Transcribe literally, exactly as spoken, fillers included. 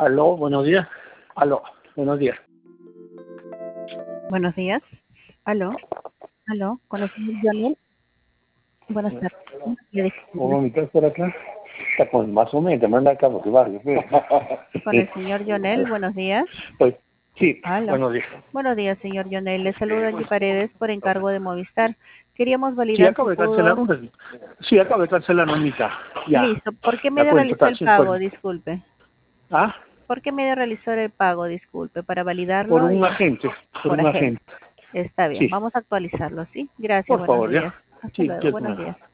Aló, buenos días. Aló, buenos días. Buenos días. Aló, aló, con el señor Jonel. Buenas tardes. Le dejo- ¿Cómo me estás por acá? Está con más o menos, te manda acá por tu barrio. Con el señor Jonel, buenos días. Pues, sí, Aló. buenos días. Buenos días, señor Jonel. Le saluda Angie Paredes por encargo de Movistar. Queríamos Sí, validar acabo si de cancelar pudo. un Sí, acabo de cancelar una mitad. Ya, Listo. ¿Por qué la medio cuenta realizó está el sin pago? cuenta. Disculpe. ¿Ah? ¿Por qué medio realizó el pago? Disculpe, para Por validarlo un y agente, por por un agente. agente. Está bien. Sí, Vamos a actualizarlo, ¿sí? Gracias. por Buenos favor, días. ya. Hasta Sí, luego. que es Buenos una... días.